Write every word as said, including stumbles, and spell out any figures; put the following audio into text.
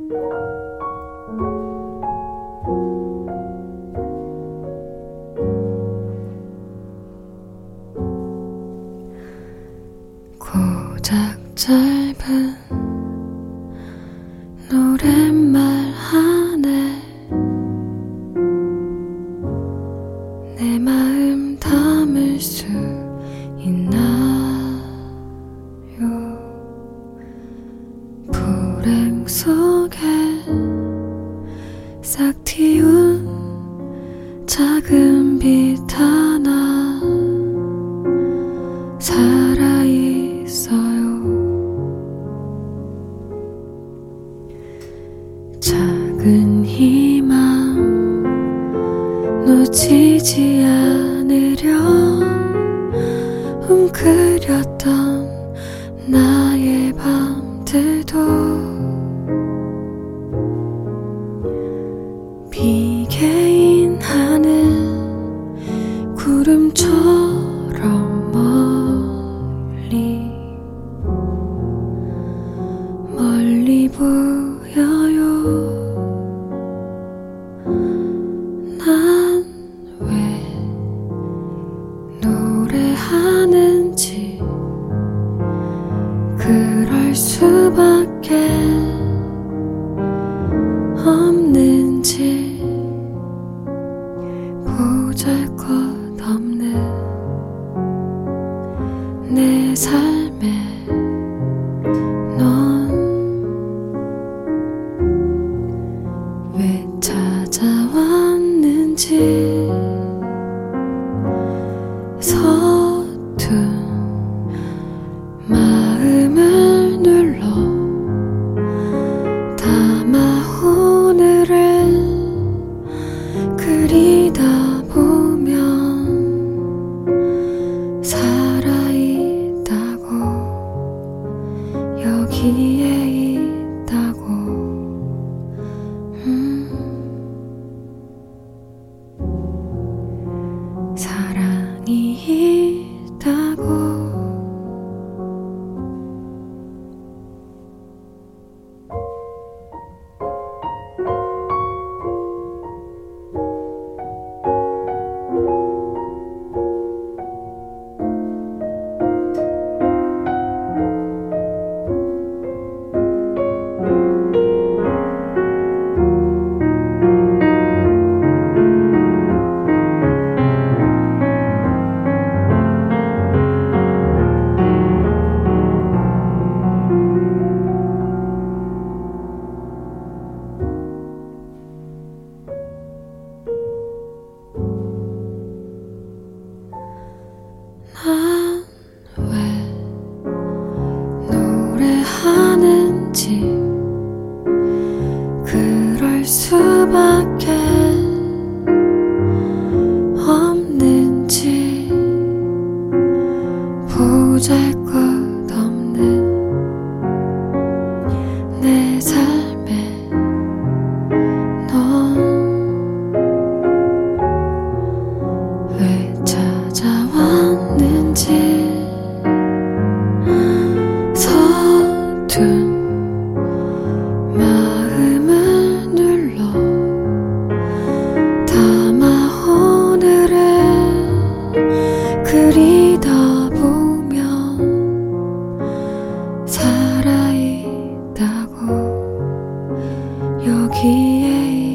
고작 짧은 노랫말 하네 내 마음 담을 수 있나요? 불행 속에 싹 틔운 작은 빛 하나 살아있어요. 작은 희망 놓치지 않으려 웅크렸던 나의 밤들도 비개인 하늘 구름처럼 멀리 멀리 보여요. 난 왜 노래하는지 그럴 수밖에 없는지 보잘것없는 내 삶에 넌 왜 찾아왔는지 서툰 마음을 눌러 담아 오늘을 그리다 보면 살아있다고 여기에 있다고 음. 사랑이 있다고 난 왜 노래하는지 그럴 수밖에 없는지 보잘것없는 내 삶에 넌 왜 찾아왔는지 서툰 마음을 눌러 담아 오늘을 그리다 보면 살아있다고 여기에